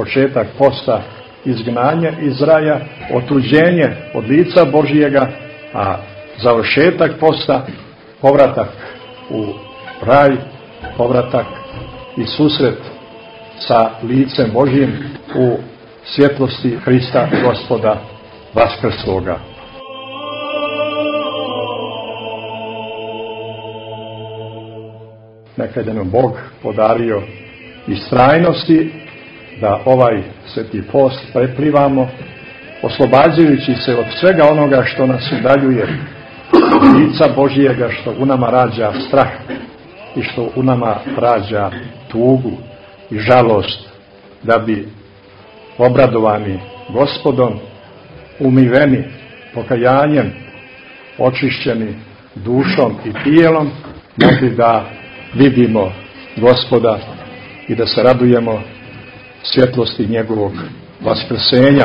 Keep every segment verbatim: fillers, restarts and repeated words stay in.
početak posta izgnanje iz raja, otuđenje od lica Božijega, a završetak posta povratak u raj, povratak i susret sa licem Božijim u svjetlosti Hrista Gospoda Vaskrsloga. Neka je nam Bog podario istrajnosti da ovaj sveti post preplivamo, oslobađajući se od svega onoga što nas udaljuje od lica Božijega, što u nama rađa strah i što u nama rađa tugu i žalost, da bi obradovani Gospodom, umiveni pokajanjem, očišćeni dušom i tijelom, mogli da vidimo Gospoda i da se radujemo svjetlosti njegovog vaskrsenja.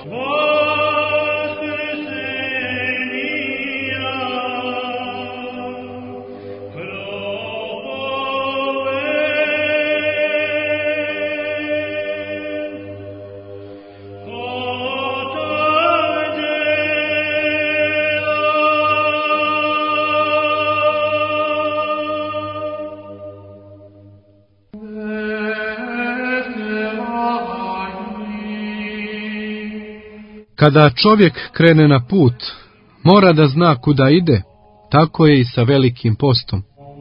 Kada čovjek krene na put, mora da zna kuda ide, tako je i sa velikim postom.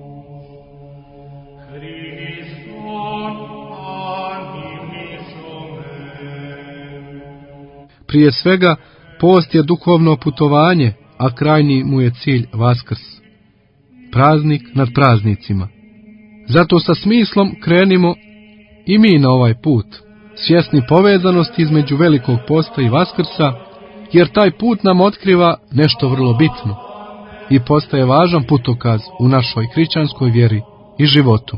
Prije svega, post je duhovno putovanje, a krajnji mu je cilj Vaskrs. Praznik nad praznicima. Zato sa smislom krenimo i mi na ovaj put, svjesni povezanosti između velikog posta i Vaskrsa, jer taj put nam otkriva nešto vrlo bitno i postaje važan putokaz u našoj hrišćanskoj vjeri i životu.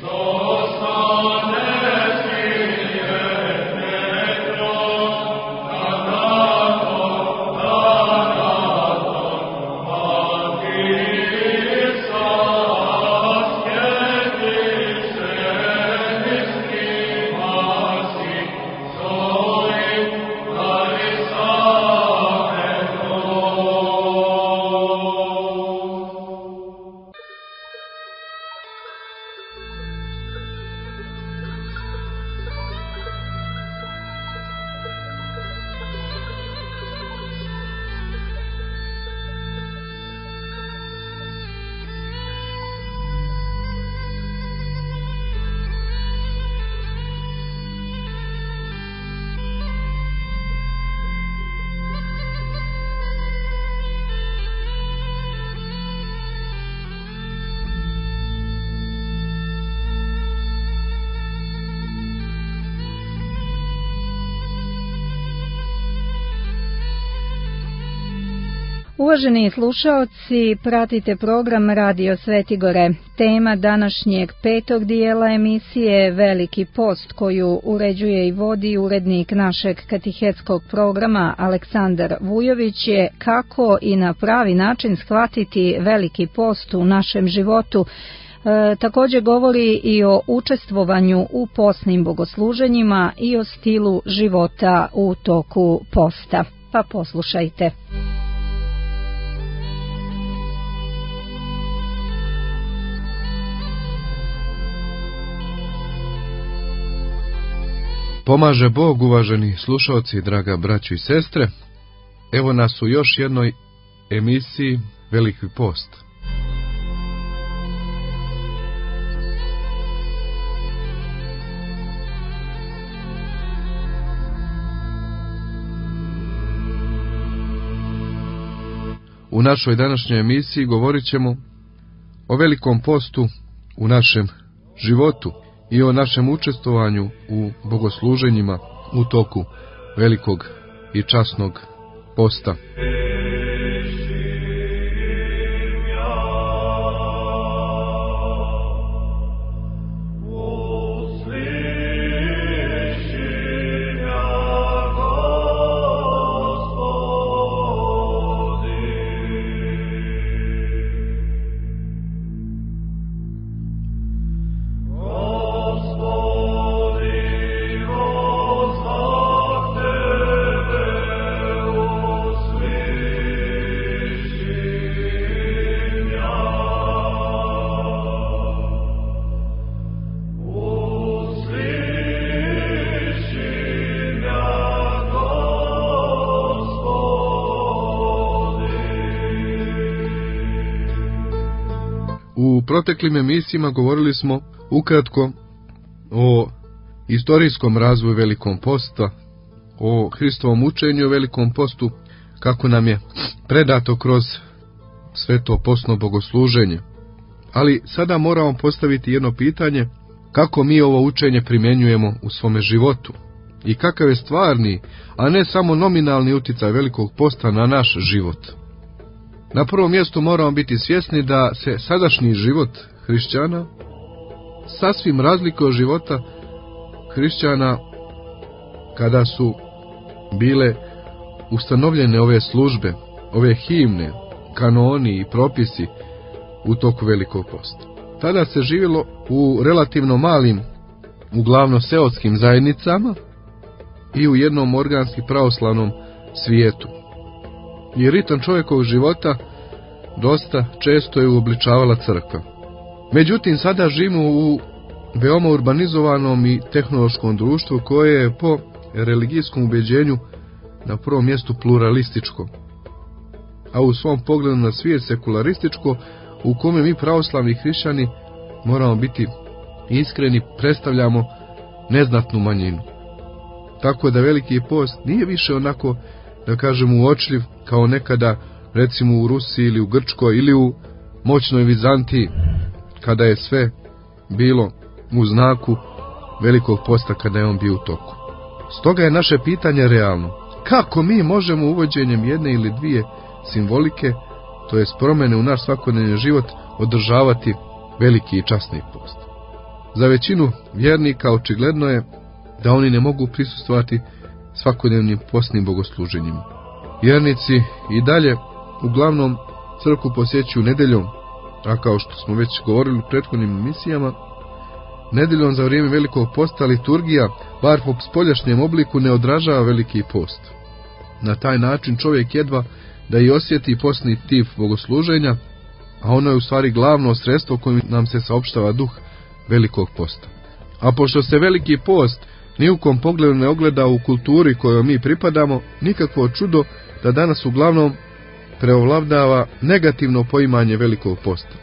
Uvaženi slušaoci, pratite program Radio Svetigore. Tema današnjeg petog dijela emisije je Veliki post, koju uređuje i vodi urednik našeg katehetskog programa Aleksandar Vujović, je kako i na pravi način shvatiti Veliki post u našem životu. E, također govori i o učestvovanju u postnim bogosluženjima i o stilu života u toku posta. Pa poslušajte. Pomaže Bog, uvaženi slušalci, draga braćo i sestre. Evo nas u još jednoj emisiji Veliki post. U našoj današnjoj emisiji govorit ćemo o velikom postu u našem životu i o našem učestvovanju u bogosluženjima u toku velikog i časnog posta. Gospodi, Gospodi, U proteklim emisijama govorili smo ukratko o istorijskom razvoju Velikom posta, o Hristovom učenju o Velikom postu, kako nam je predato kroz sveto postno bogosluženje. Ali sada moramo postaviti jedno pitanje, kako mi ovo učenje primjenjujemo u svome životu i kakav je stvarni, a ne samo nominalni utjecaj Velikog posta na naš život. Na prvom mjestu moramo biti svjesni da se sadašnji život hrišćana sasvim razlikuje od života hrišćana kada su bile ustanovljene ove službe, ove himne, kanoni i propisi u toku Velikog posta. Tada se živjelo u relativno malim, uglavnom seoskim zajednicama i u jednom organski pravoslavnom svijetu. I ritam čovjekovog života dosta često je uobličavala crkva. Međutim, sada živimo u veoma urbanizovanom i tehnološkom društvu koje je po religijskom ubeđenju na prvom mjestu pluralističko, a u svom pogledu na svijet sekularističko, u kome mi pravoslavni hrišćani moramo biti iskreni, predstavljamo neznatnu manjinu. Tako da Veliki post nije više onako, da kažemo, uočljiv kao nekada, recimo u Rusiji ili u Grčkoj ili u moćnoj Vizantiji, kada je sve bilo u znaku Velikog posta, kada je on bio u toku. Stoga je naše pitanje realno. Kako mi možemo uvođenjem jedne ili dvije simbolike, to jest promjene u naš svakodnevni život, održavati veliki i časni post? Za većinu vjernika očigledno je da oni ne mogu prisustvovati svakodnevnim postnim bogosluženjima. Vjernici i dalje uglavnom crkvu posjećuju nedeljom, a kao što smo već govorili u prethodnim emisijama, nedeljom za vrijeme Velikog posta liturgija, bar po spoljašnjem obliku, ne odražava Veliki post. Na taj način čovjek jedva da i osjeti postni tip bogosluženja, a ono je u stvari glavno sredstvo kojim nam se saopštava duh Velikog posta. A pošto se Veliki post ni u kom pogledu ne ogleda u kulturi kojoj mi pripadamo, nikakvo čudo da danas uglavnom preovladava negativno poimanje Velikog posta.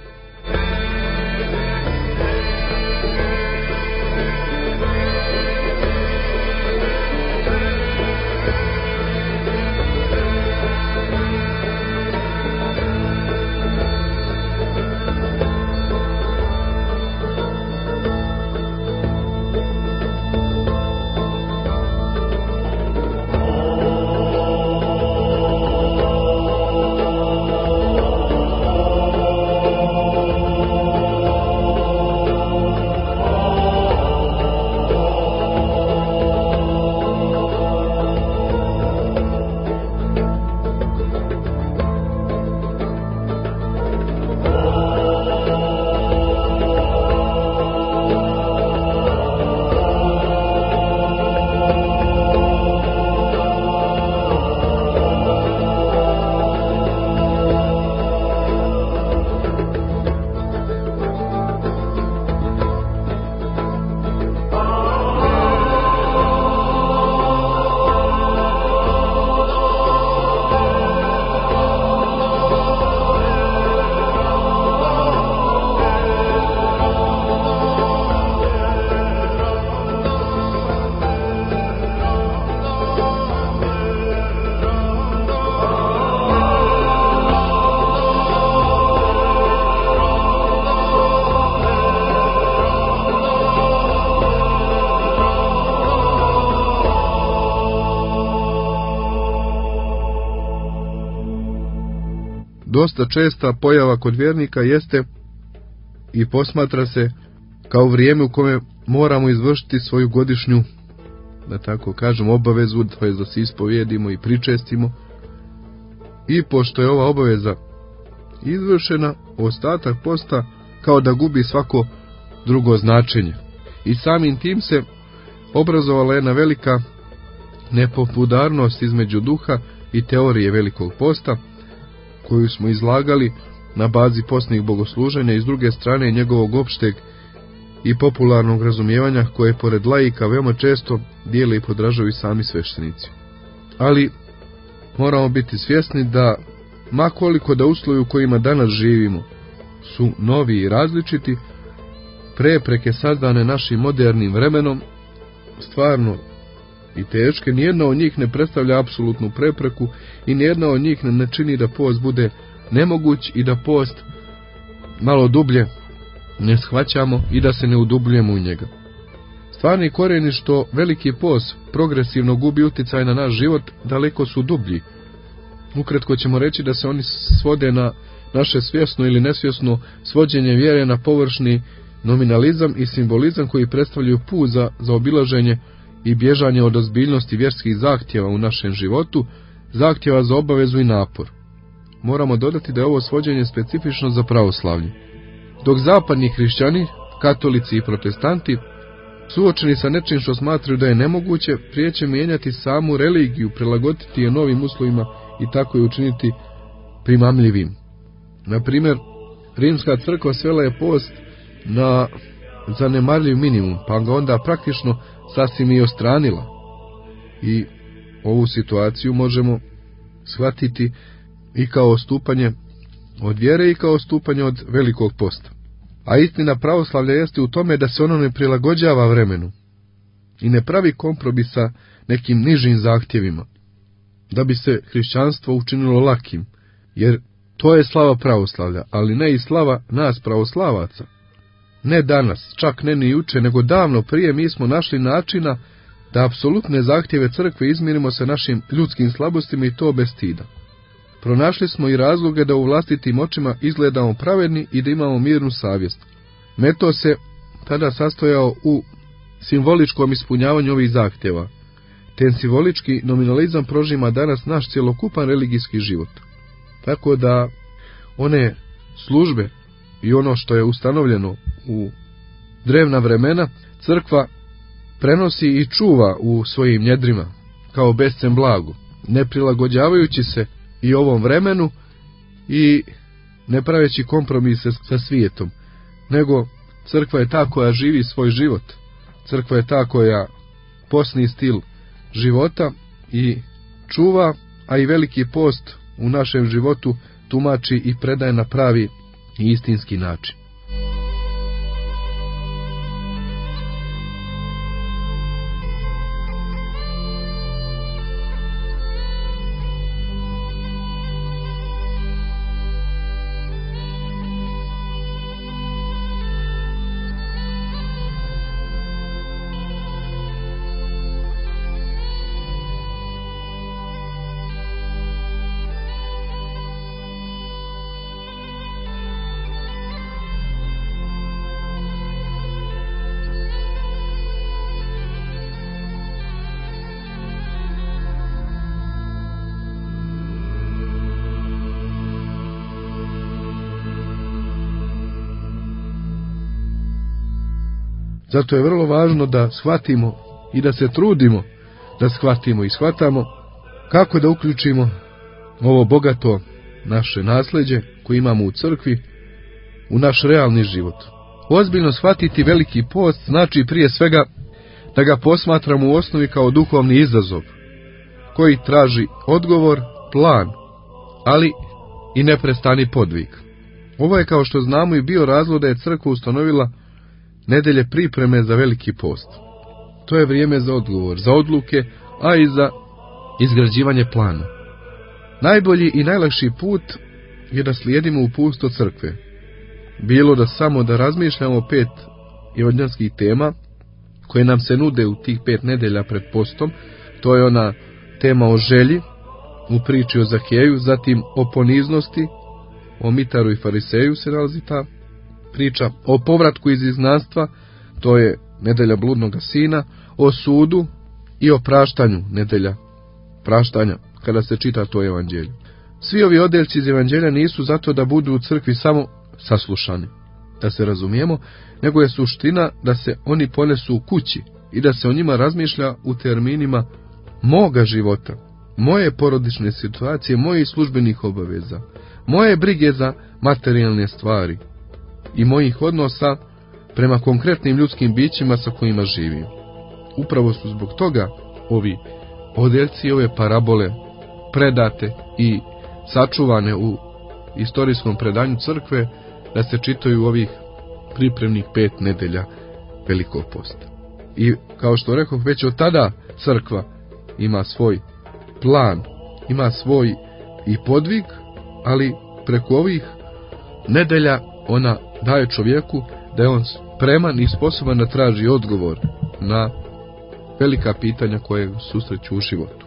Dosta česta pojava kod vjernika jeste i posmatra se kao vrijeme u kome moramo izvršiti svoju godišnju, da tako kažem, obavezu, to je da se ispovijedimo i pričestimo. I pošto je ova obaveza izvršena, ostatak posta kao da gubi svako drugo značenje. I samim tim se obrazovala jedna velika nepopularnost između duha i teorije Velikog posta, koju smo izlagali na bazi postnih bogosluženja i s druge strane njegovog opšteg i popularnog razumijevanja koje pored laika veoma često dijele i podražaju i sami sveštenici. Ali moramo biti svjesni da, ma koliko da uslovi u kojima danas živimo su novi i različiti, prepreke sazdane našim modernim vremenom, stvarno i teške, nijedna od njih ne predstavlja apsolutnu prepreku i nijedna od njih ne čini da post bude nemoguć i da post malo dublje ne shvaćamo i da se ne udubljujemo u njega. Stvarni korijeni što veliki post progresivno gubi utjecaj na naš život daleko su dublji. Ukratko ćemo reći da se oni svode na naše svjesno ili nesvjesno svođenje vjere na površni nominalizam i simbolizam koji predstavljaju put za zaobilaženje i bježanje od ozbiljnosti vjerskih zahtjeva u našem životu, zahtjeva za obavezu i napor. Moramo dodati da je ovo svođenje specifično za pravoslavlje. Dok zapadni hrišćani, katolici i protestanti, suočeni sa nečim što smatraju da je nemoguće, prije će mijenjati samu religiju, prilagoditi je novim uslovima i tako je učiniti primamljivim. Na primjer, Rimska crkva svela je post na zanemarljiv minimum, pa ga onda praktično sasvim i ostranila. I ovu situaciju možemo shvatiti i kao odstupanje od vjere i kao odstupanje od velikog posta. A istina pravoslavlja jeste u tome da se ono ne prilagođava vremenu i ne pravi kompromis sa nekim nižim zahtjevima, da bi se hrišćanstvo učinilo lakim, jer to je slava pravoslavlja, ali ne i slava nas pravoslavaca. Ne danas, čak ne ni juče, nego davno prije mi smo našli načina da apsolutne zahtjeve crkve izmirimo sa našim ljudskim slabostima i to bez stida. Pronašli smo i razloge da u vlastitim očima izgledamo pravedni i da imamo mirnu savjest. Meto se tada sastojao u simboličkom ispunjavanju ovih zahtjeva. Ten simbolički nominalizam prožima danas naš cjelokupan religijski život. Tako da one službe i ono što je ustanovljeno u drevna vremena, crkva prenosi i čuva u svojim njedrima kao bescen blago, ne prilagođavajući se i ovom vremenu i ne praveći kompromise sa svijetom, nego crkva je ta koja živi svoj život. Crkva je ta koja posni stil života i čuva, a i veliki post u našem životu tumači i predaje na pravi i istinski način. Zato je vrlo važno da shvatimo i da se trudimo da shvatimo i shvatamo kako da uključimo ovo bogato naše nasljeđe koje imamo u crkvi u naš realni život. Ozbiljno shvatiti veliki post znači prije svega da ga posmatramo u osnovi kao duhovni izazov koji traži odgovor, plan, ali i neprestani podvig. Ovo je, kao što znamo, i bio razlog da je crkva ustanovila nedelje pripreme za veliki post. To je vrijeme za odgovor, za odluke, a i za izgrađivanje plana. Najbolji i najlakši put je da slijedimo uputstvo crkve. Bilo da samo da razmišljamo o pet evanđelskih tema koje nam se nude u tih pet nedelja pred postom. To je ona tema o želji u priči o Zaheju, zatim o poniznosti, o Mitaru i Fariseju se nalazi ta priča, o povratku iz izgnanstva, to je nedelja bludnoga sina, o sudu i o praštanju, nedelja praštanja, kada se čita to evanđelje. Svi ovi odjeljci iz evanđelja nisu zato da budu u crkvi samo saslušani, da se razumijemo, nego je suština da se oni ponesu u kući i da se o njima razmišlja u terminima moga života, moje porodične situacije, mojih službenih obaveza, moje brige za materijalne stvari i mojih odnosa prema konkretnim ljudskim bićima sa kojima živim. Upravo su zbog toga ovi odjeljci i ove parabole predate i sačuvane u istorijskom predanju crkve da se čitaju ovih pripremnih pet nedelja Velikog posta. I kao što rekao, već od tada crkva ima svoj plan, ima svoj i podvig, ali preko ovih nedelja ona daje čovjeku da je on spreman i sposoban da traži odgovor na velika pitanja koje susreću u životu.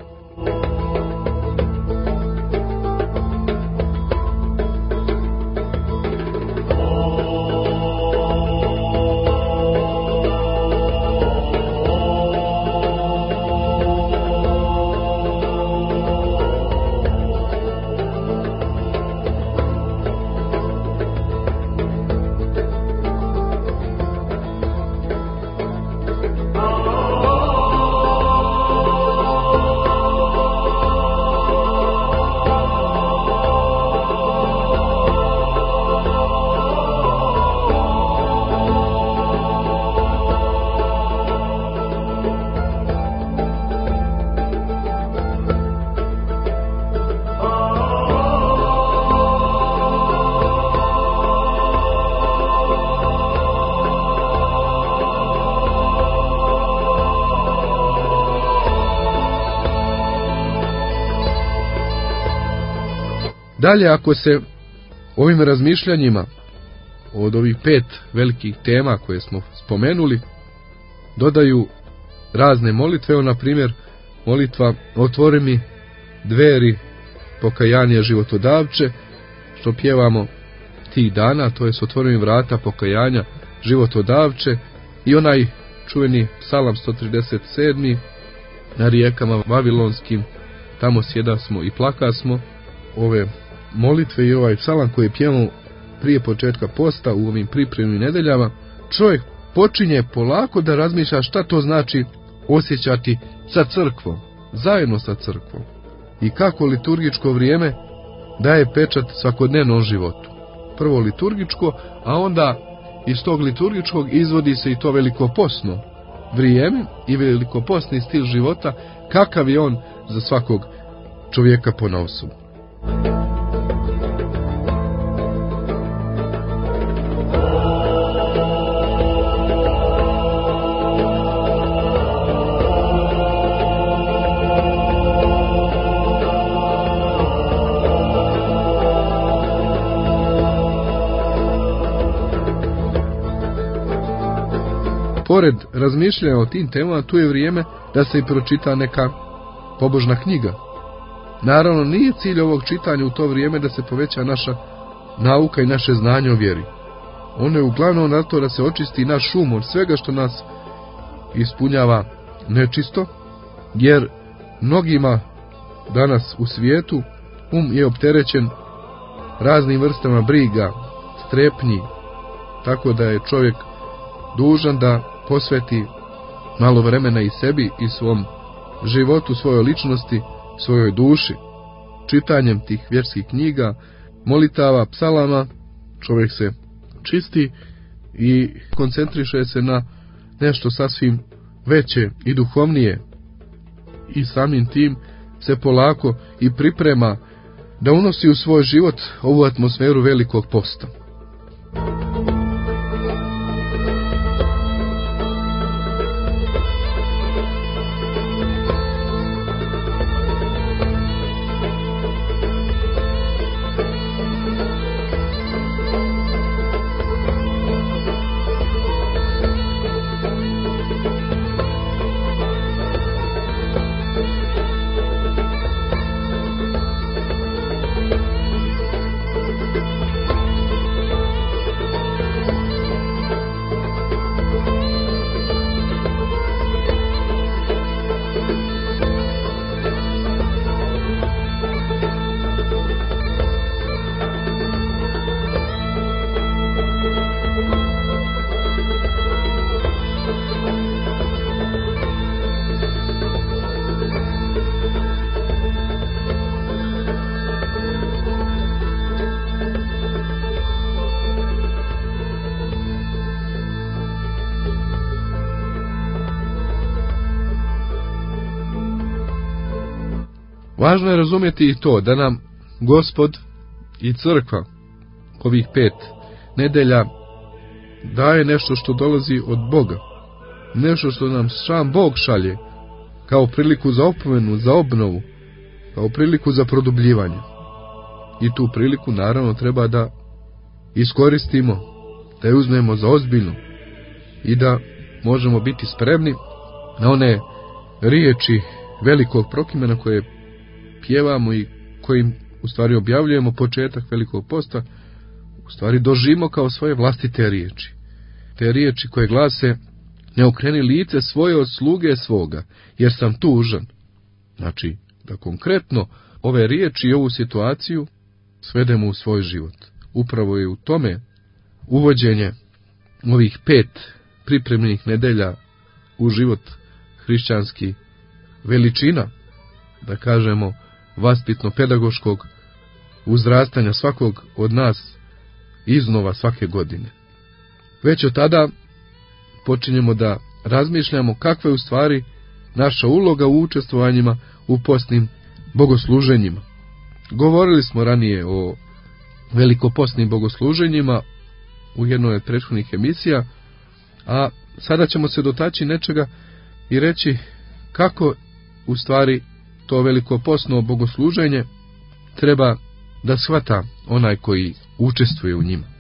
Dalje, ako se ovim razmišljanjima od ovih pet velikih tema koje smo spomenuli dodaju razne molitve, evo na primjer molitva otvori mi dveri pokajanje životodavče, što pjevamo tih dana, to je otvori mi vrata pokajanja životodavče, i onaj čuveni psalam sto trideset sedam na rijekama vavilonskim, tamo sjedasmo i plakasmo. Ove molitve i ovaj psalam koji pjevamo prije početka posta u ovim pripremnim nedeljama, čovjek počinje polako da razmišlja šta to znači osjećati sa crkvom, zajedno sa crkvom, i kako liturgičko vrijeme daje pečat svakodnevnom životu. Prvo liturgičko, a onda iz tog liturgičkog izvodi se i to velikopostno vrijeme i velikopostni stil života, kakav je on za svakog čovjeka ponaosob. Pored razmišljanja o tim temama, tu je vrijeme da se i pročita neka pobožna knjiga. Naravno, nije cilj ovog čitanja u to vrijeme da se poveća naša nauka i naše znanje o vjeri. Ono je uglavnom na to da se očisti naš um od svega što nas ispunjava nečisto, jer mnogima danas u svijetu um je opterećen raznim vrstama briga, strepnji, tako da je čovjek dužan da posveti malo vremena i sebi i svom životu, svojoj ličnosti, svojoj duši. Čitanjem tih vjerskih knjiga, molitava, psalama, čovjek se čisti i koncentriše se na nešto sasvim veće i duhovnije, i samim tim se polako i priprema da unosi u svoj život ovu atmosferu Velikog posta. Važno je razumjeti i to da nam Gospod i crkva ovih pet nedelja daje nešto što dolazi od Boga, nešto što nam sam Bog šalje, kao priliku za opomenu, za obnovu, kao priliku za produbljivanje. I tu priliku naravno treba da iskoristimo, da je uzmemo za ozbiljno i da možemo biti spremni na one riječi velikog prokimena koje pjevamo i kojim u stvari objavljujemo početak velikog posta, u stvari doživimo kao svoje vlastite riječi. Te riječi koje glase: ne okreni lice svoje od sluge svoga, jer sam tužan. Znači, da konkretno ove riječi i ovu situaciju svedemo u svoj život. Upravo je u tome uvođenje ovih pet pripremnih nedelja u život hrišćanski veličina, da kažemo, vaspitno-pedagoškog uzrastanja svakog od nas iznova svake godine. Već od tada počinjemo da razmišljamo kakva je u stvari naša uloga u učestvovanjima u postnim bogosluženjima. Govorili smo ranije o velikopostnim bogosluženjima u jednoj od prethodnih emisija, a sada ćemo se dotaći nečega i reći kako u stvari to velikopostno bogosluženje treba da shvata onaj koji učestvuje u njima.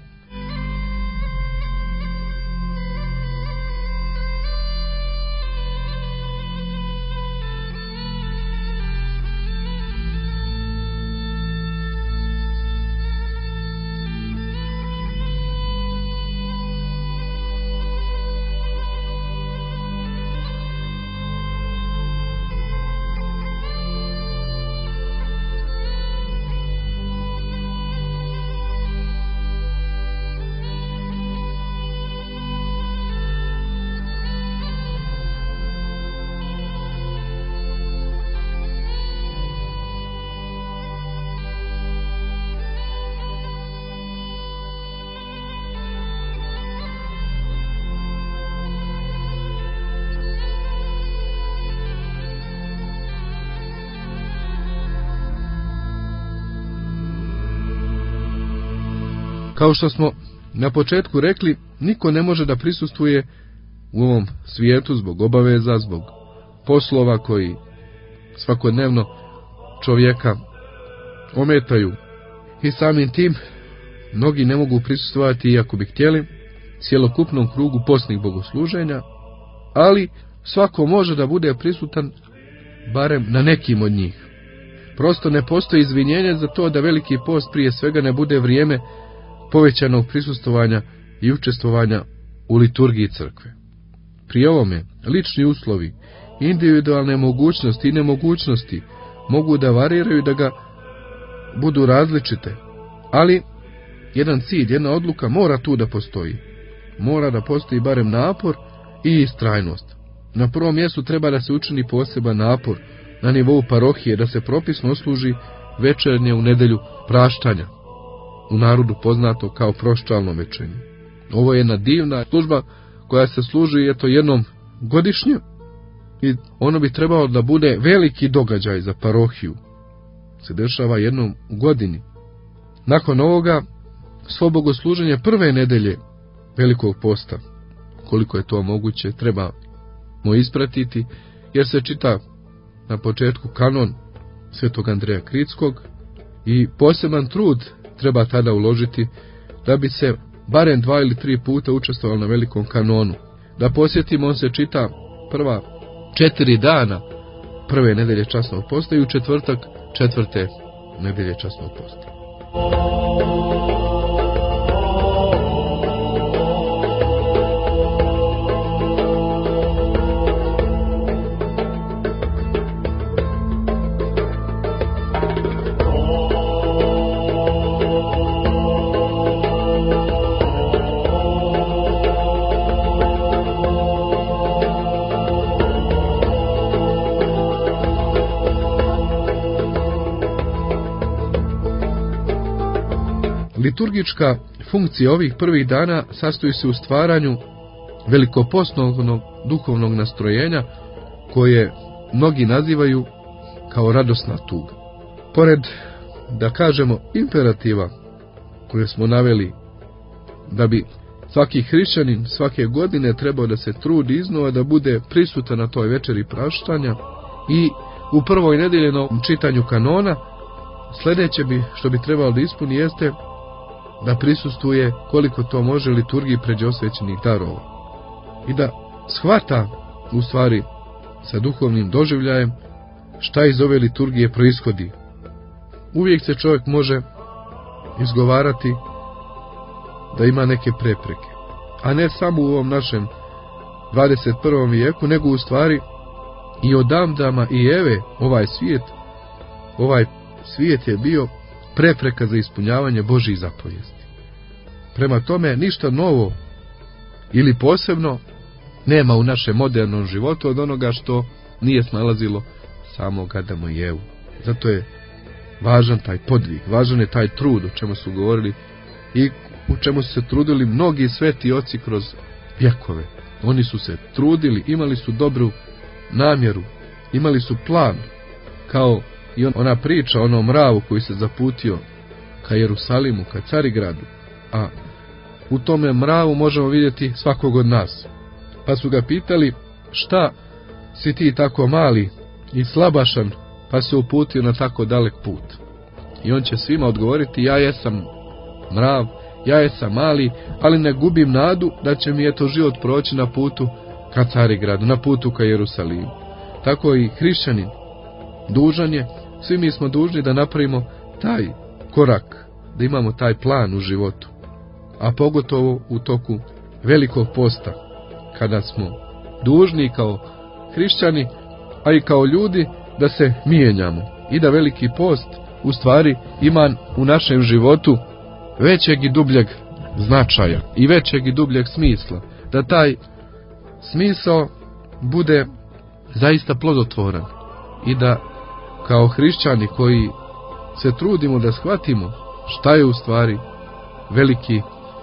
Kao što smo na početku rekli, niko ne može da prisustvuje u ovom svijetu zbog obaveza, zbog poslova koji svakodnevno čovjeka ometaju. I samim tim mnogi ne mogu prisustvovati, iako bi htjeli, cjelokupnom krugu postnih bogosluženja, ali svako može da bude prisutan barem na nekim od njih. Prosto ne postoji izvinjenje za to da veliki post prije svega ne bude vrijeme povećanog prisustvovanja i učestvovanja u liturgiji crkve. Pri ovome lični uslovi, individualne mogućnosti i nemogućnosti mogu da variraju, da ga budu različite, ali jedan cilj, jedna odluka mora tu da postoji. Mora da postoji barem napor i istrajnost. Na prvom mjestu treba da se učini poseban napor na nivou parohije, da se propisno osluži večernje u nedelju praštanja, u narodu poznato kao proščalno večernje. Ovo je jedna divna služba koja se služi eto jednom godišnje i ono bi trebalo da bude veliki događaj za parohiju. Se dešava jednom u godini. Nakon ovoga svo bogosluženje prve nedelje velikog posta, koliko je to moguće, trebamo ispratiti, jer se čita na početku kanon Svetog Andreja Kritskog i poseban trud treba tada uložiti da bi se barem dva ili tri puta učestvovalo na velikom kanonu. Da posjetimo, on se čita prva četiri dana prve nedelje časnog posta i u četvrtak četvrte nedelje časnog posta. Liturgička funkcija ovih prvih dana sastoji se u stvaranju velikopostnog duhovnog nastrojenja koje mnogi nazivaju kao radosna tuga. Pored, da kažemo, imperativa koje smo naveli da bi svaki hrišćanin svake godine trebao da se trudi iznova da bude prisutan na toj večeri praštanja i u prvoj nedeljenom čitanju kanona. Sljedeće bi što bi trebalo da ispuni jeste da prisustvuje koliko to može liturgiji pređosvećenih darova i da shvata u stvari sa duhovnim doživljajem šta iz ove liturgije proishodi. Uvijek se čovjek može izgovarati da ima neke prepreke, a ne samo u ovom našem dvadeset prvom vijeku, nego u stvari i od Adama i Eve ovaj svijet, ovaj svijet je bio prepreka za ispunjavanje Božjih zapovijesti. Prema tome ništa novo ili posebno nema u našem modernom životu od onoga što nije snalazilo samog Adama i Evu. Zato je važan taj podvig, važan je taj trud o čemu su govorili i u čemu su se trudili mnogi sveti oci kroz vjekove. Oni su se trudili, imali su dobru namjeru, imali su plan, kao i ona priča o onom mravu koji se zaputio ka Jerusalimu, ka Carigradu, a u tome mravu možemo vidjeti svakog od nas. Pa su ga pitali, šta si ti tako mali i slabašan, pa se uputio na tako dalek put? I on će svima odgovoriti, ja jesam mrav, ja jesam mali, ali ne gubim nadu da će mi eto život proći na putu ka Carigradu, na putu ka Jerusalimu. Tako i hrišćanin dužan je, svi mi smo dužni da napravimo taj korak, da imamo taj plan u životu, a pogotovo u toku velikog posta, kada smo dužni kao hrišćani, a i kao ljudi da se mijenjamo i da veliki post u stvari ima u našem životu većeg i dubljeg značaja i većeg i dubljeg smisla, da taj smisao bude zaista plodotvoran i da kao hrišćani koji se trudimo da shvatimo šta je u stvari veliki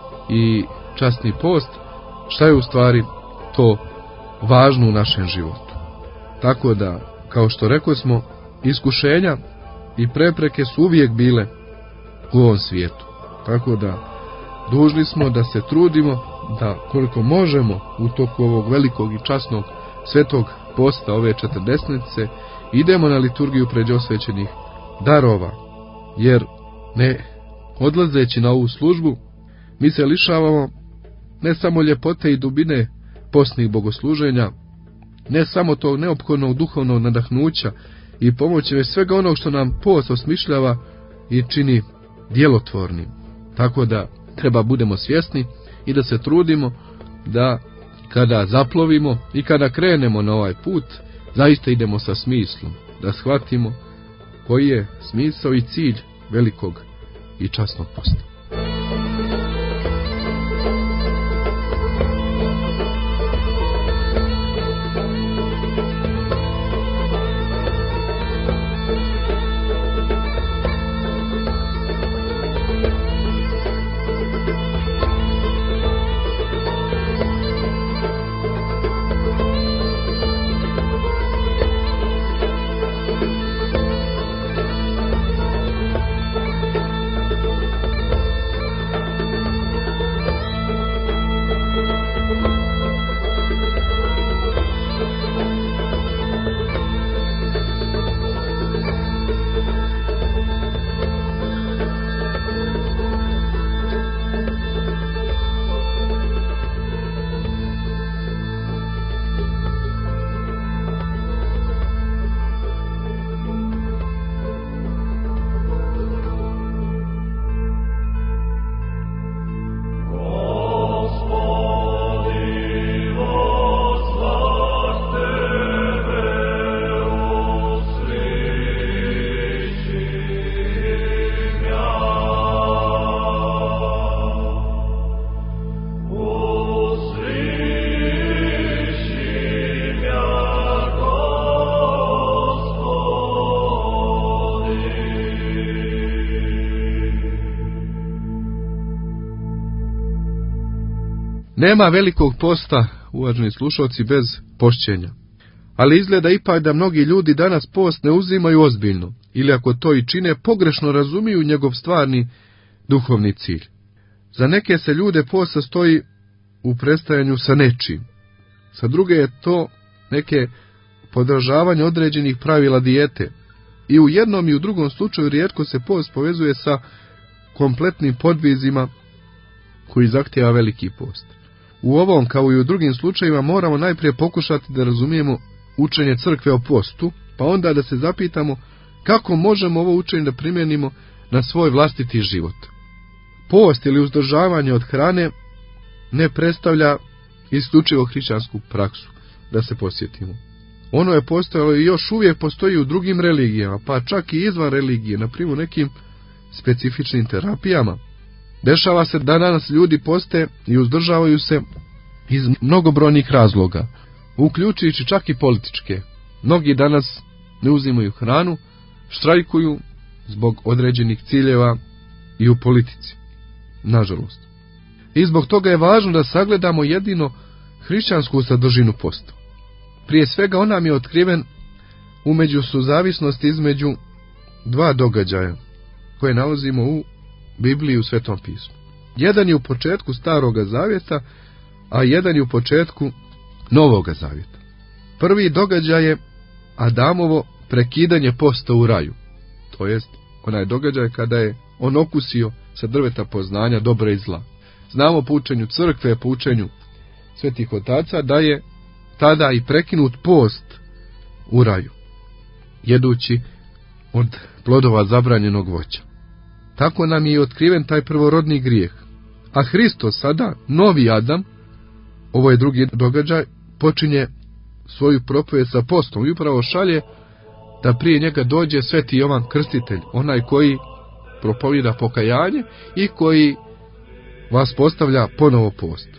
i časni post, šta je u stvari to važno u našem životu. Tako da, kao što rekli smo, iskušenja i prepreke su uvijek bile u ovom svijetu. Tako da, dužni smo da se trudimo da koliko možemo u toku ovog velikog i časnog svetog posta ove četrdesetnice idemo na liturgiju pređosvećenih darova, jer ne odlazeći na ovu službu mi se lišavamo ne samo ljepote i dubine postnih bogosluženja, ne samo tog neophodnog duhovnog nadahnuća i pomoći, već svega onog što nam post osmišljava i čini djelotvornim. Tako da treba budemo svjesni i da se trudimo da kada zaplovimo i kada krenemo na ovaj put, zaista idemo sa smislom, da shvatimo koji je smisao i cilj velikog i časnog posta. Nema velikog posta, uvaženi slušalci, bez pošćenja. Ali izgleda ipak da mnogi ljudi danas post ne uzimaju ozbiljno, ili ako to i čine, pogrešno razumiju njegov stvarni duhovni cilj. Za neke se ljude post sastoji u prestajanju sa nečim. Sa druge je to neke podržavanje određenih pravila dijete. I u jednom i u drugom slučaju rijetko se post povezuje sa kompletnim podvizima koji zahtijeva veliki post. U ovom, kao i u drugim slučajevima, moramo najprije pokušati da razumijemo učenje crkve o postu, pa onda da se zapitamo kako možemo ovo učenje da primijenimo na svoj vlastiti život. Post ili uzdržavanje od hrane ne predstavlja isključivo hrišćansku praksu, da se podsjetimo. Ono je postojalo i još uvijek postoji u drugim religijama, pa čak i izvan religije, na primjer nekim specifičnim terapijama. Dešava se da danas ljudi poste i uzdržavaju se iz mnogobrojnih razloga, uključujući čak i političke. Mnogi danas ne uzimaju hranu, štrajkuju zbog određenih ciljeva i u politici, nažalost. I zbog toga je važno da sagledamo jedino hrišćansku sadržinu posta. Prije svega on nam je otkriven u međusuzavisnosti između dva događaja koje nalazimo u Bibliji u Svetom pismu. Jedan je u početku Staroga zavjeta, a jedan je u početku Novoga zavjeta. Prvi događaj je Adamovo prekidanje posta u raju. To jest onaj događaj kada je on okusio sa drveta poznanja dobra i zla. Znamo po učenju crkve, po učenju svetih otaca da je tada i prekinut post u raju, jedući od plodova zabranjenog voća. Tako nam je otkriven taj prvorodni grijeh. A Hristos sada, novi Adam, ovo je drugi događaj, počinje svoju propovijed sa postom i upravo šalje da prije njega dođe sveti Jovan Krstitelj, onaj koji propovjeda pokajanje i koji vas postavlja ponovo post.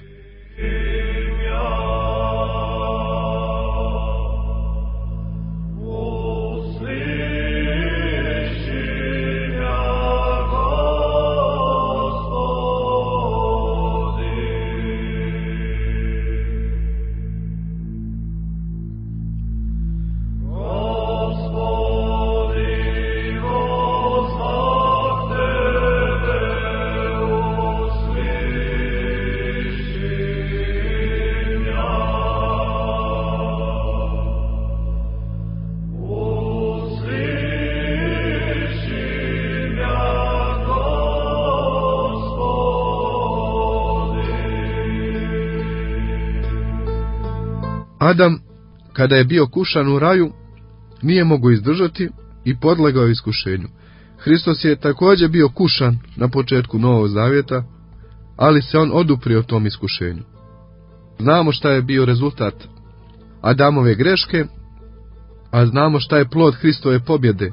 Adam, kada je bio kušan u raju, nije mogao izdržati i podlegao iskušenju. Hristos je također bio kušan na početku Novog zavjeta, ali se on oduprio tom iskušenju. Znamo šta je bio rezultat Adamove greške, a znamo šta je plod Hristove pobjede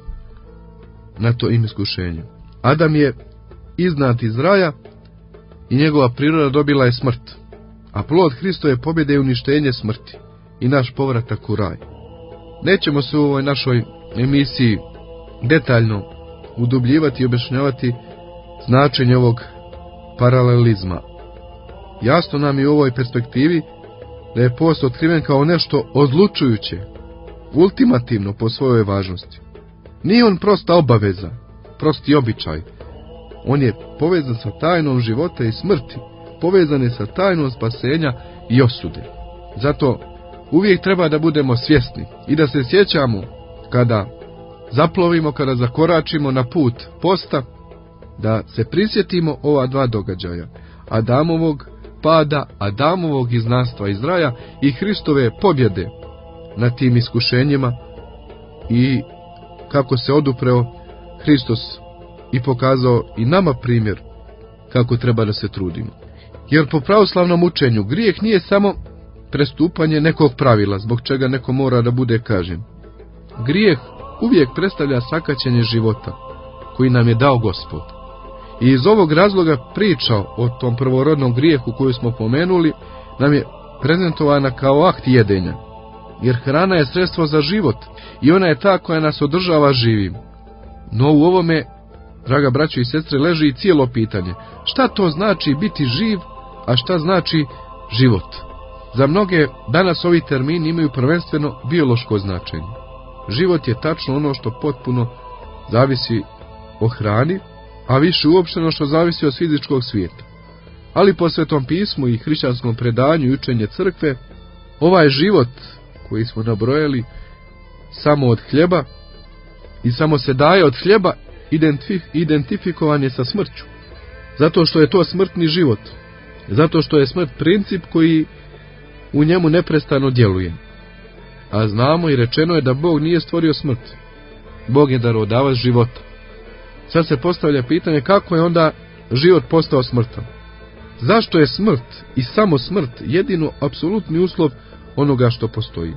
na to im iskušenju. Adam je iznat iz raja i njegova priroda dobila je smrt, a plod Hristove pobjede je uništenje smrti i naš povratak u raj. Nećemo se u ovoj našoj emisiji detaljno udubljivati i objašnjavati značenje ovog paralelizma. Jasno nam je u ovoj perspektivi da je post otkriven kao nešto odlučujuće, ultimativno po svojoj važnosti. Nije on prosta obaveza, prosti običaj. On je povezan sa tajnom života i smrti, povezan je sa tajnom spasenja i osude. Zato uvijek treba da budemo svjesni i da se sjećamo kada zaplovimo, kada zakoračimo na put posta, da se prisjetimo ova dva događaja, Adamovog pada, Adamovog izgnanstva iz raja i Hristove pobjede na tim iskušenjima i kako se odupreo Hristos i pokazao i nama primjer kako treba da se trudimo. Jer po pravoslavnom učenju grijeh nije samo prestupanje nekog pravila zbog čega neko mora da bude kažnjen. Grijeh uvijek predstavlja sakaćenje života koji nam je dao Gospod. I iz ovog razloga priča o tom prvorodnom grijehu koju smo pomenuli nam je prezentovana kao akt jedenja. Jer hrana je sredstvo za život i ona je ta koja nas održava živim. No u ovome, draga braćo i sestre, leži i cijelo pitanje. Šta to znači biti živ, a šta znači život? Za mnoge danas ovi termini imaju prvenstveno biološko značenje. Život je tačno ono što potpuno zavisi o hrani, a više uopšteno što zavisi od fizičkog svijeta. ali po Svetom pismu i hrišćanskom predanju i učenje crkve, ovaj život koji smo nabrojali samo od hljeba i samo se daje od hljeba identifikovan je sa smrću. Zato što je to smrtni život. Zato što je smrt princip koji u njemu neprestano djeluje. A znamo i rečeno je da Bog nije stvorio smrt. Bog je darodavac života. Sad se postavlja pitanje kako je onda život postao smrtan. Zašto je smrt i samo smrt jedino apsolutni uslov onoga što postoji?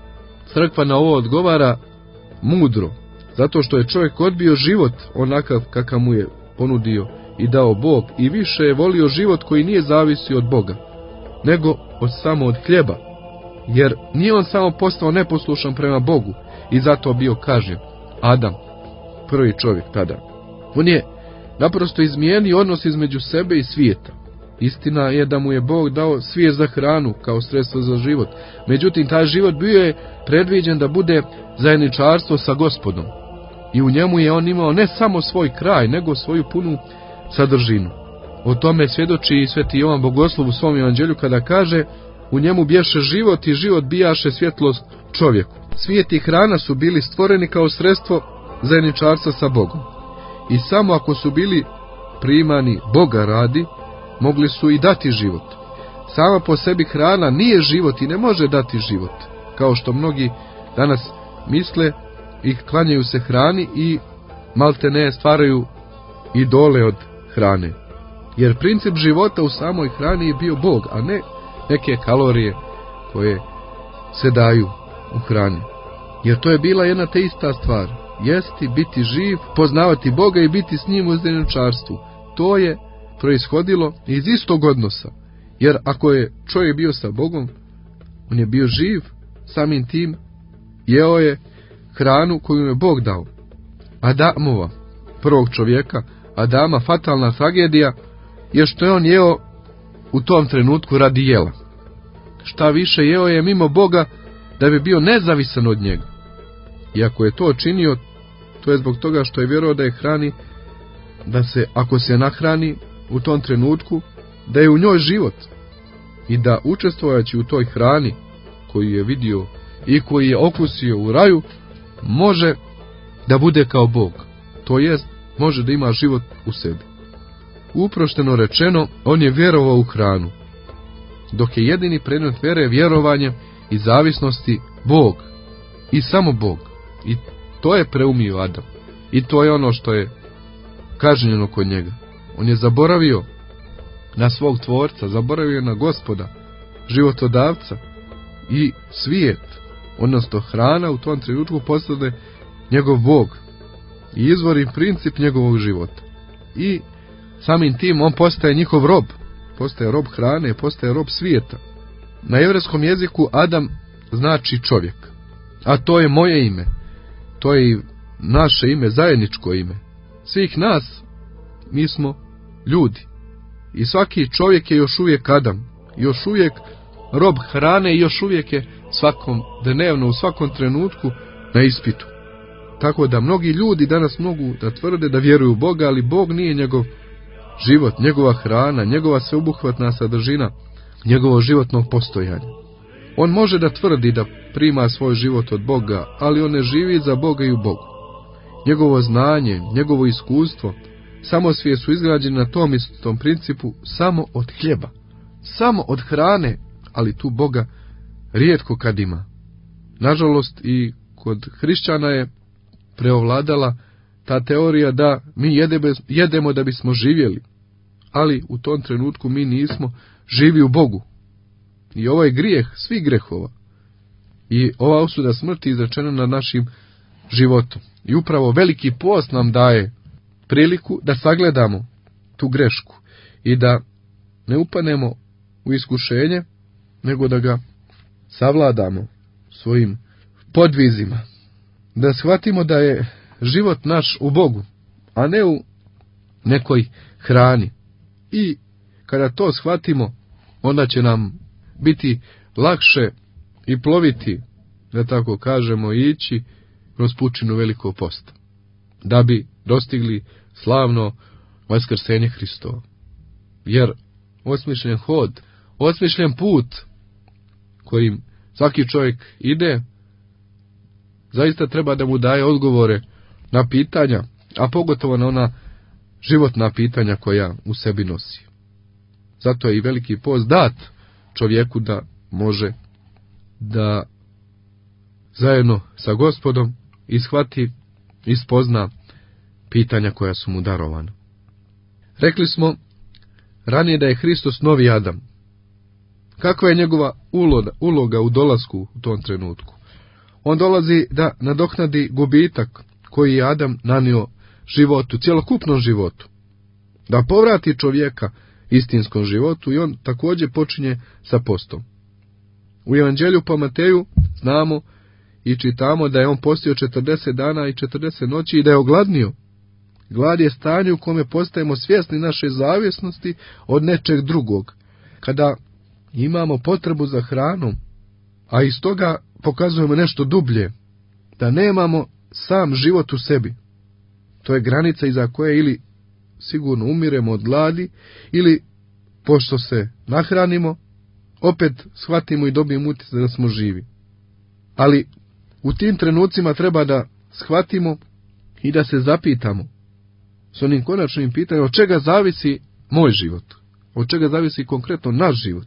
Crkva na ovo odgovara mudro, zato što je čovjek odbio život onakav kakav mu je ponudio i dao Bog i više je volio život koji nije zavisio od Boga, nego od samo od hljeba, jer nije on samo postao neposlušan prema Bogu i zato bio kažnjen. Adam, prvi čovjek tada, on je naprosto izmijenio odnos između sebe i svijeta. Istina je da mu je Bog dao svijet za hranu kao sredstvo za život. Međutim, taj život bio je predviđen da bude zajedničarstvo sa Gospodom. I u njemu je on imao ne samo svoj kraj, nego svoju punu sadržinu. O tome svjedoči i sveti Jovan Bogoslov u svom evanđelju kada kaže: u njemu bješe život i život bijaše svjetlost čovjeku. Svijet i hrana su bili stvoreni kao sredstvo zajedničarstva sa Bogom. I samo ako su bili primani Boga radi, mogli su i dati život. Sama po sebi hrana nije život i ne može dati život, kao što mnogi danas misle i klanjaju se hrani i malte ne stvaraju idole od hrane. Jer princip života u samoj hrani je bio Bog, a ne neke kalorije koje se daju u hrani. Jer to je bila jedna te ista stvar. Jesti, biti živ, poznavati Boga i biti s njim u zajedničarstvu. To je proishodilo iz istog odnosa. Jer ako je čovjek bio sa Bogom, on je bio živ, samim tim jeo je hranu koju je Bog dao. Adamova, prvog čovjeka, Adama, fatalna tragedija je što je on jeo u tom trenutku radi jela. Šta više, jeo je mimo Boga da bi bio nezavisan od njega. I ako je to činio, to je zbog toga što je vjerovao da je hrani, da se, ako se nahrani u tom trenutku, da je u njoj život. I da učestvovajući u toj hrani koju je vidio i koji je okusio u raju, može da bude kao Bog. To jest, može da ima život u sebi. Uprošteno rečeno, on je vjerovao u hranu. Dok je jedini predmet vjere vjerovanje i zavisnosti Bog. I samo Bog. I to je preumio Adam. I to je ono što je kažnjeno kod njega. On je zaboravio na svog tvorca, zaboravio na Gospoda, životodavca i svijet, odnosno hrana u tom trenutku postade njegov Bog i izvor i princip njegovog života. I samim tim on postaje njihov rob, postaje rob hrane, postaje rob svijeta. Na jevrejskom jeziku Adam znači čovjek, a to je moje ime, to je i naše ime, zajedničko ime. Svih nas, mi smo ljudi. I svaki čovjek je još uvijek Adam, još uvijek rob hrane i još uvijek je svakom dnevno, u svakom trenutku na ispitu. Tako da mnogi ljudi danas mogu da tvrde da vjeruju u Boga, ali Bog nije njegov život, njegova hrana, njegova sveobuhvatna sadržina, njegovo životnog postojanja. On može da tvrdi da prima svoj život od Boga, ali on ne živi za Boga i u Bogu. Njegovo znanje, njegovo iskustvo, samosvije su izgrađeni na tom istom principu samo od hljeba, samo od hrane, ali tu Boga rijetko kad ima. Nažalost, i kod hrišćana je preovladala ta teorija da mi jedemo, jedemo da bismo živjeli, ali u tom trenutku mi nismo živi u Bogu. I ovaj grijeh, svi grehova, i ova osuda smrti izrečena nad našim životom. I upravo veliki post nam daje priliku da sagledamo tu grešku i da ne upanemo u iskušenje, nego da ga savladamo svojim podvizima. Da shvatimo da je život naš u Bogu, a ne u nekoj hrani. I kada to shvatimo, onda će nam biti lakše i ploviti, da tako kažemo, i ići kroz pučinu velikog posta, da bi dostigli slavno vaskrsenje Hristovo. Jer osmišljen hod, osmišljen put kojim svaki čovjek ide, zaista treba da mu daje odgovore na pitanja, a pogotovo na ona životna pitanja koja u sebi nosi. Zato je i veliki post dat čovjeku da može da zajedno sa Gospodom ishvati i spozna pitanja koja su mu darovana. Rekli smo ranije da je Hristos novi Adam. Kakva je njegova uloga, uloga u dolasku u tom trenutku? On dolazi da nadoknadi gubitak koji je Adam nanio životu, cjelokupnom životu. Da povrati čovjeka istinskom životu i on također počinje sa postom. U Evanđelju po Mateju znamo i čitamo da je on postio četrdeset dana i četrdeset noći i da je ogladnio. Glad je stanje u kome postajemo svjesni naše zavisnosti od nečeg drugog. Kada imamo potrebu za hranom, a iz toga pokazujemo nešto dublje, da nemamo sam život u sebi. To je granica iza koje ili sigurno umiremo od gladi, ili pošto se nahranimo, opet shvatimo i dobijemo utisak da smo živi. Ali u tim trenucima treba da shvatimo i da se zapitamo s onim konačnim pitanjem od čega zavisi moj život, od čega zavisi konkretno naš život.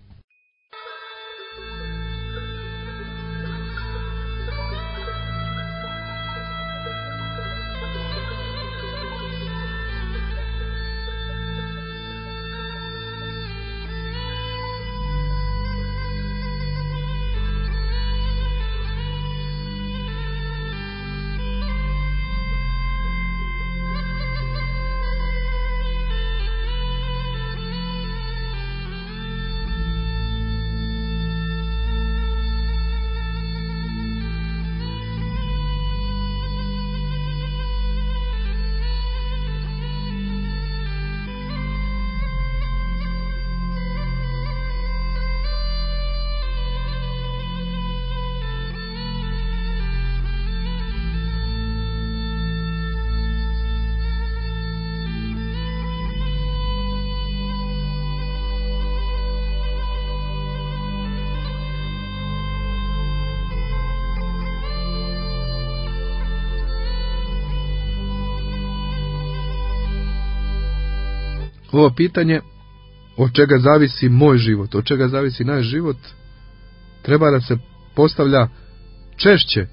Ovo pitanje, od čega zavisi moj život, od čega zavisi naš život, treba da se postavlja češće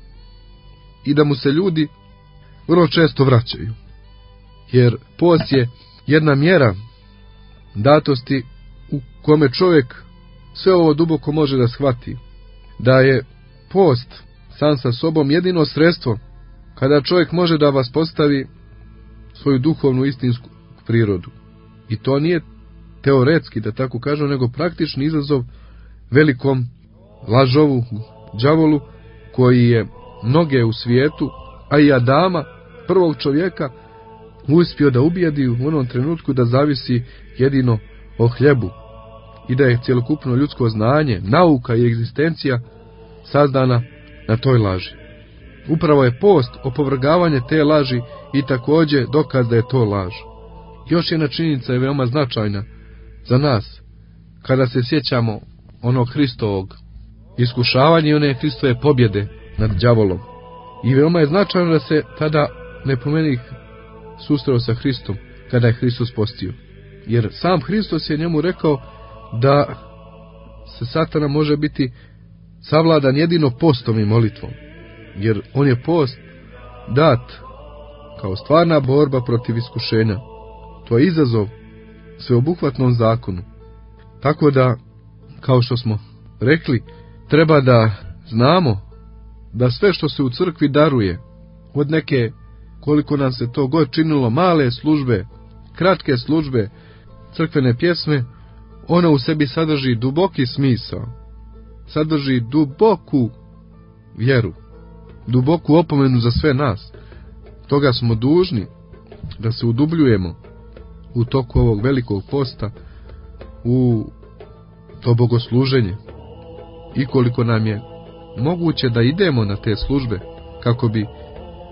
i da mu se ljudi vrlo često vraćaju. Jer post je jedna mjera datosti u kome čovjek sve ovo duboko može da shvati. Da je post sam sa sobom jedino sredstvo kada čovjek može da vas postavi svoju duhovnu istinsku prirodu. I to nije teoretski, da tako kažem, nego praktični izazov velikom lažovu, đavolu, koji je mnoge u svijetu, a i Adama, prvog čovjeka, uspio da ubijedi u onom trenutku da zavisi jedino o hljebu i da je cjelokupno ljudsko znanje, nauka i egzistencija sazdana na toj laži. Upravo je post opovrgavanje te laži i također dokaz da je to laž. Još jedna činjenica je veoma značajna za nas, kada se sjećamo onog Hristovog iskušavanja i one Hristove pobjede nad đavolom. I veoma je značajno da se tada nepomenik susreo sa Hristom, kada je Hristos postio. Jer sam Hristos je njemu rekao da se Satana može biti savladan jedino postom i molitvom. Jer on je post dat kao stvarna borba protiv iskušenja. To je izazov sveobuhvatnom zakonu. Tako da, kao što smo rekli, treba da znamo da sve što se u crkvi daruje, od neke, koliko nam se to god činilo, male službe, kratke službe, crkvene pjesme, ona u sebi sadrži duboki smisao, sadrži duboku vjeru, duboku opomenu za sve nas. Toga smo dužni da se udubljujemo u toku ovog velikog posta, u to bogosluženje. I koliko nam je moguće da idemo na te službe, kako bi,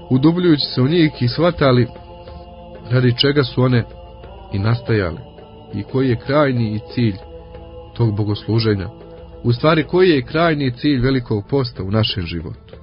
udubljujući se u njih, i shvatali radi čega su one i nastajale. i koji je krajnji cilj tog bogosluženja. U stvari, koji je krajnji cilj velikog posta u našem životu.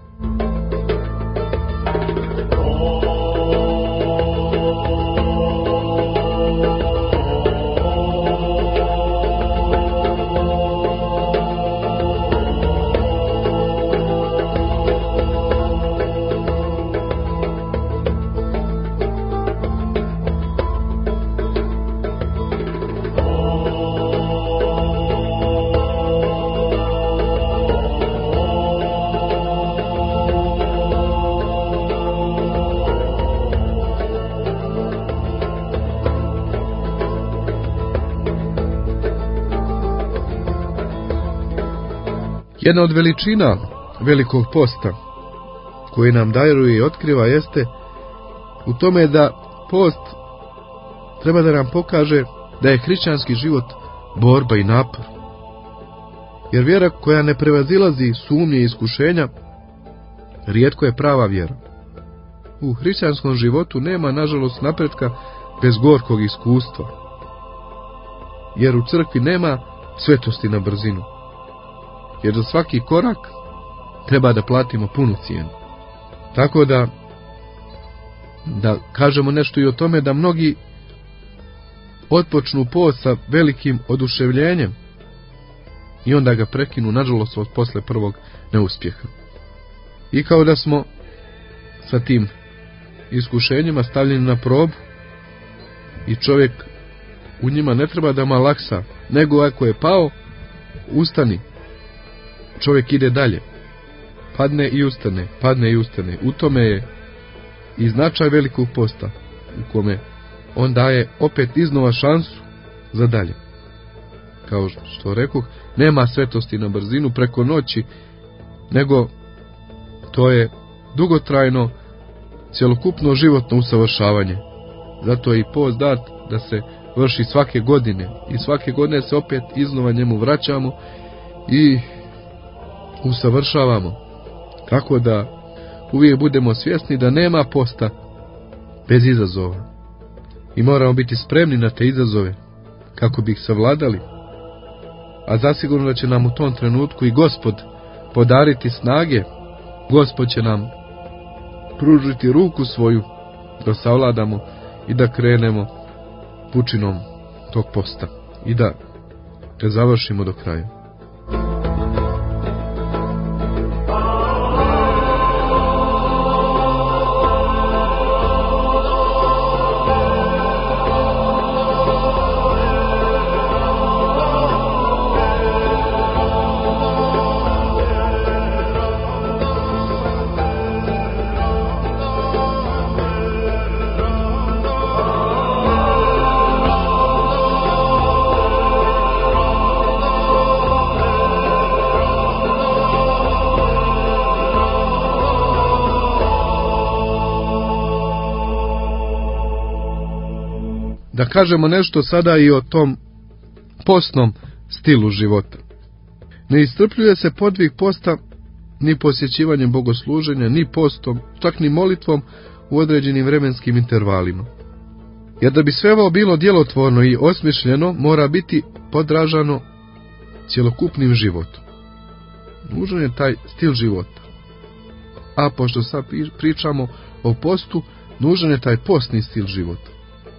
Jedna od veličina velikog posta koji nam daruje i otkriva jeste u tome da post treba da nam pokaže da je hrišćanski život borba i napor. Jer vjera koja ne prevazilazi sumnje i iskušenja rijetko je prava vjera. U hrišćanskom životu nema nažalost napretka bez gorkog iskustva. Jer u crkvi nema svetosti na brzinu. Jer za svaki korak treba da platimo punu cijenu. Tako da, da kažemo nešto i o tome da mnogi otpočnu post sa velikim oduševljenjem i onda ga prekinu, nažalost, od posle prvog neuspjeha. I kao da smo sa tim iskušenjima stavljeni na probu i čovjek u njima ne treba da malaksa, nego ako je pao, ustani. Čovjek ide dalje. Padne i ustane, padne i ustane. U tome je i značaj velikog posta, u kome on daje opet iznova šansu za dalje. Kao što rekoh, nema svetosti na brzinu preko noći, nego to je dugotrajno, cjelokupno životno usavršavanje. Zato je i post dat da se vrši svake godine i svake godine se opet iznova njemu vraćamo i usavršavamo. Tako da uvijek budemo svjesni da nema posta bez izazova. I moramo biti spremni na te izazove kako bi ih savladali. A zasigurno da će nam u tom trenutku i Gospod podariti snage. Gospod će nam pružiti ruku svoju da savladamo i da krenemo pučinom tog posta i da te završimo do kraja. Da kažemo nešto sada i o tom postnom stilu života. Ne iscrpljuje se podvig posta ni posjećivanjem bogosluženja, ni postom, čak ni molitvom u određenim vremenskim intervalima. Jer da bi sve ovo bilo djelotvorno i osmišljeno, mora biti podražano cjelokupnim životom. Nužan je taj stil života. A pošto sad pričamo o postu, nužan je taj postni stil života,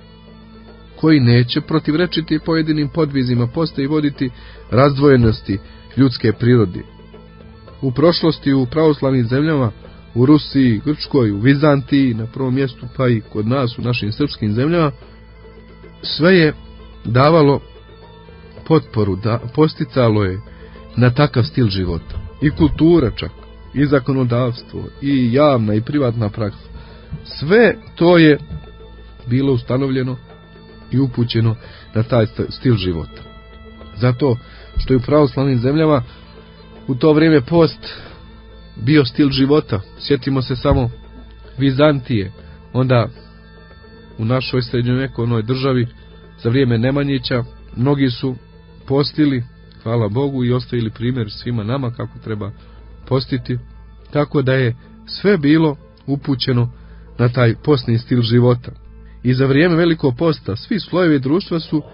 koji neće protivrečiti pojedinim podvizima posta i voditi razdvojenosti ljudske prirode. U prošlosti u pravoslavnim zemljama, u Rusiji, Grčkoj, u Vizantiji, na prvom mjestu pa i kod nas u našim srpskim zemljama, sve je davalo potporu, da posticalo je na takav stil života. I kultura čak, i zakonodavstvo, i javna i privatna praksa. Sve to je bilo ustanovljeno i upućeno na taj stil života. Zato što je u pravoslavnim zemljama u to vrijeme post bio stil života. Sjetimo se samo Vizantije, onda u našoj srednjovjekovnoj državi za vrijeme Nemanjića mnogi su postili, hvala Bogu, i ostavili primjer svima nama kako treba postiti, tako da je sve bilo upućeno na taj postni stil života. I za vrijeme velikog posta svi slojevi društva su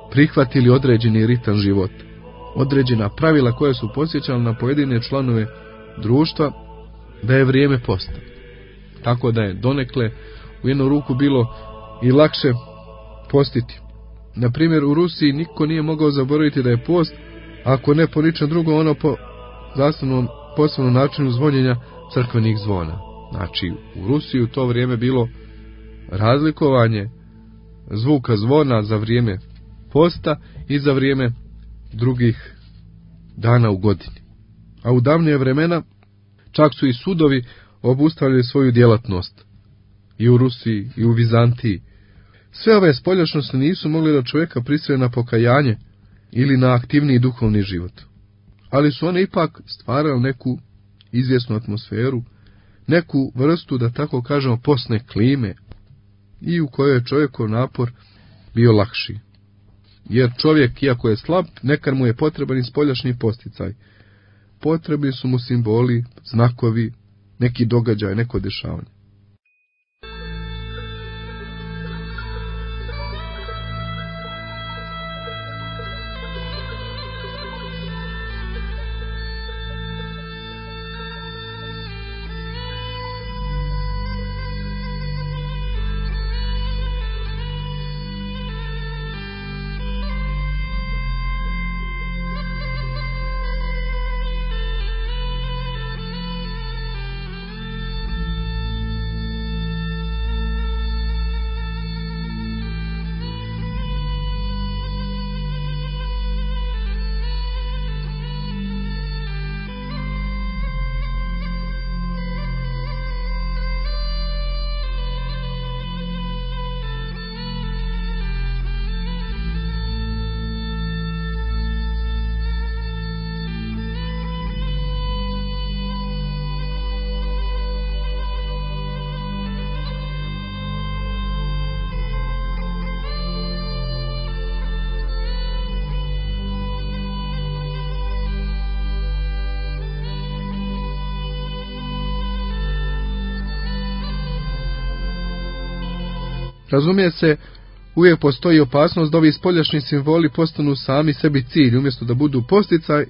prihvatili određeni ritam života, određena pravila koja su podsjećala na pojedine članove društva da je vrijeme posta. Tako da je donekle u jednu ruku bilo i lakše postiti. Na primjer, u Rusiji niko nije mogao zaboraviti da je post, ako ne po ničem drugo, ono po zasebnom posebnom načinu zvonjenja crkvenih zvona. Znači, u Rusiji u to vrijeme bilo razlikovanje zvuka zvona za vrijeme posta i za vrijeme drugih dana u godini. A u davnije vremena čak su i sudovi obustavili svoju djelatnost. I u Rusiji, i u Vizantiji. Sve ove spoljašnosti nisu mogli da čovjeka prisile na pokajanje ili na aktivniji duhovni život. Ali su one ipak stvarali neku izvjesnu atmosferu, neku vrstu, da tako kažemo, posne klime, i u kojoj je čovjekov napor bio lakši. Jer čovjek, iako je slab, nekad mu je potreban i spoljašnji posticaj. Potrebni su mu simboli, znakovi, neki događaj, neko dešavanje. Razumije se, uvijek postoji opasnost da ovi spoljašnji simboli postanu sami sebi cilj, umjesto da budu posticaj,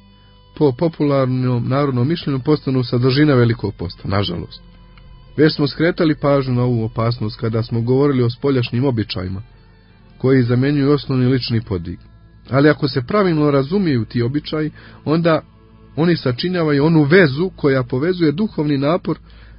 po popularnom narodnom mišljenju postanu sadržina velikog posta, nažalost. Već smo skretali pažnju na ovu opasnost kada smo govorili o spoljašnjim običajima, koji zamjenjuju osnovni lični podvig. Ali ako se pravilno razumiju ti običaji, onda oni sačinjavaju onu vezu koja povezuje duhovni napor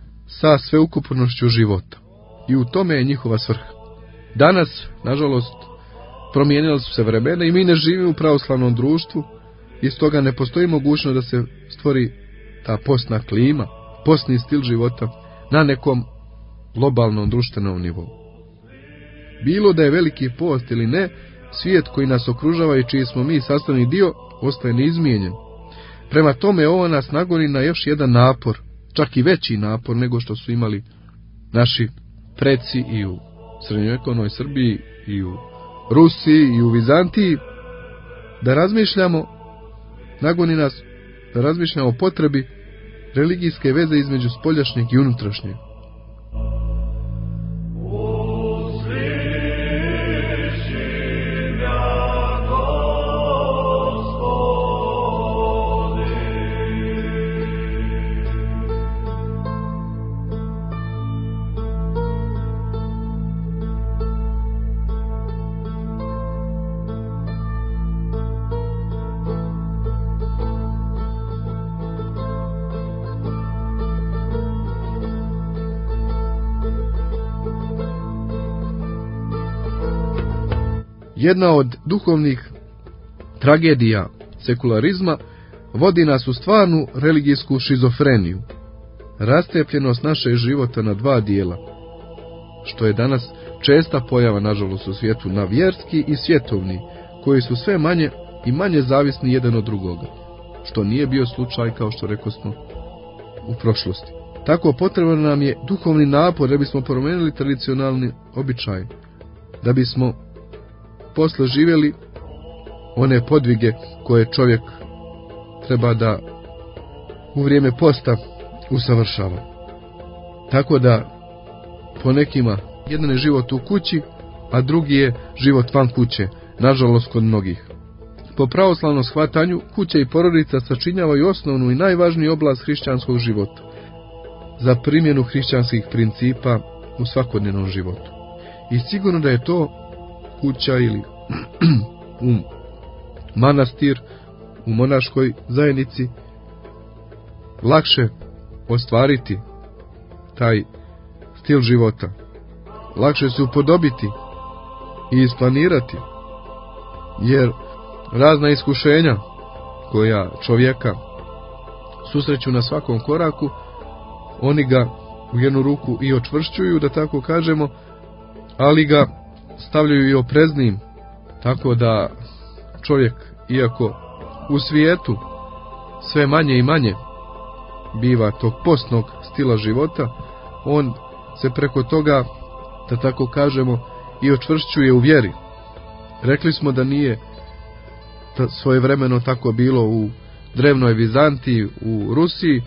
sa sveukupnošću života. I u tome je njihova svrha. Danas, nažalost, promijenila su se vremena i mi ne živimo u pravoslavnom društvu, i stoga ne postoji mogućnost da se stvori ta postna klima, postni stil života na nekom globalnom društvenom nivou. Bilo da je veliki post ili ne, svijet koji nas okružava i čiji smo mi sastavni dio ostaje neizmijenjen. Prema tome, ovo nas nagoni na još jedan napor, čak i veći napor nego što su imali naši preci i u srednjovjekovnoj Srbiji, i u Rusiji, i u Vizantiji, da razmišljamo, nagoni nas da razmišljamo o potrebi religijske veze između spoljašnjeg i unutrašnjeg. Jedna od duhovnih tragedija sekularizma vodi nas u stvarnu religijsku šizofreniju, rastepljenost našeg života na dva dijela, što je danas česta pojava, nažalost, u svijetu, na vjerski i svjetovni, koji su sve manje i manje zavisni jedan od drugoga, što nije bio slučaj, kao što rekosmo, u prošlosti. Tako potreban nam je duhovni napor da bismo promijenili tradicionalni običaj, da bismo posle živjeli one podvige koje čovjek treba da u vrijeme posta usavršava. Tako da po nekima jedan je život u kući, a drugi je život van kuće, nažalost kod mnogih. Po pravoslavnom shvatanju, kuća i porodica sačinjavaju osnovnu i najvažniju oblast hrišćanskog života za primjenu hrišćanskih principa u svakodnevnom životu. I sigurno da je to kuća ili u manastir, u monaškoj zajednici lakše ostvariti taj stil života. Lakše se upodobiti i isplanirati, jer razna iskušenja koja čovjeka susreću na svakom koraku, oni ga u jednu ruku i očvršćuju, da tako kažemo, ali ga stavljaju i opreznim, tako da čovjek, iako u svijetu sve manje i manje biva tog postnog stila života, on se preko toga, da tako kažemo, i očvršćuje u vjeri. Rekli smo da nije svojevremeno tako bilo u drevnoj Vizantiji, u Rusiji,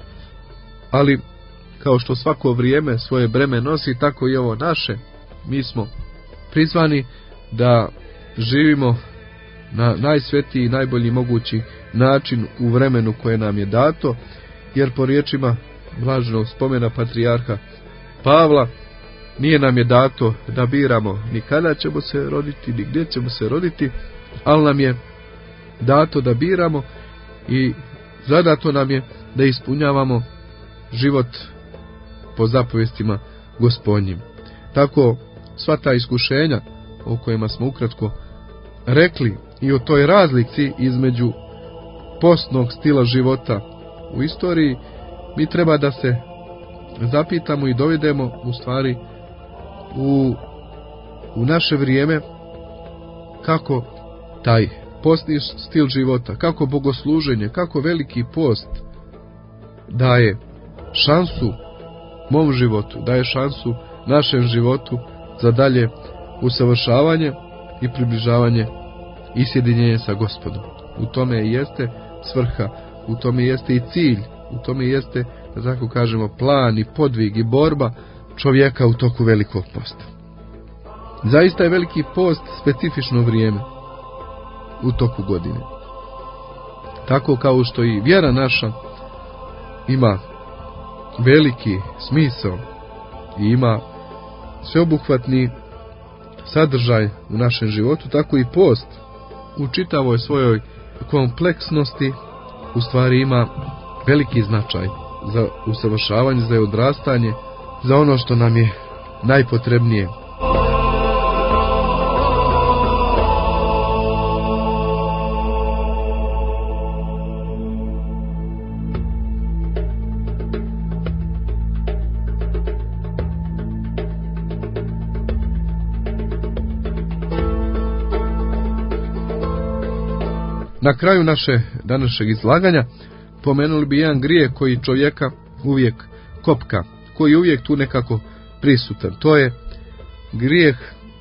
ali kao što svako vrijeme svoje breme nosi, tako i ovo naše. Mi smo prizvani da živimo na najsvetiji i najbolji mogući način u vremenu koje nam je dato, jer po riječima blaženog spomena patrijarha Pavla, nije nam je dato da biramo ni kada ćemo se roditi, ni gdje ćemo se roditi, ali nam je dato da biramo i zadato nam je da ispunjavamo život po zapovjestima Gospodnjim. Tako sva ta iskušenja o kojima smo ukratko rekli i o toj razlici između postnog stila života u istoriji, mi treba da se zapitamo i dovedemo u stvari u, u naše vrijeme kako taj postni stil života, kako bogosluženje, kako veliki post daje šansu mom životu, daje šansu našem životu za dalje usavršavanje i približavanje i sjedinjenje sa Gospodom. U tome jeste svrha, u tome jeste i cilj, u tome jeste, da tako kažemo, plan i podvig i borba čovjeka u toku velikog posta. Zaista je veliki post specifično vrijeme u toku godine. Tako kao što i vjera naša ima veliki smisao i ima sveobuhvatni sadržaj u našem životu, tako i post u čitavoj svojoj kompleksnosti u stvari ima veliki značaj za usavršavanje, za odrastanje, za ono što nam je najpotrebnije. Na kraju naše današnjeg izlaganja pomenuli bi jedan grijeh koji čovjeka uvijek kopka, koji je uvijek tu nekako prisutan. To je grijeh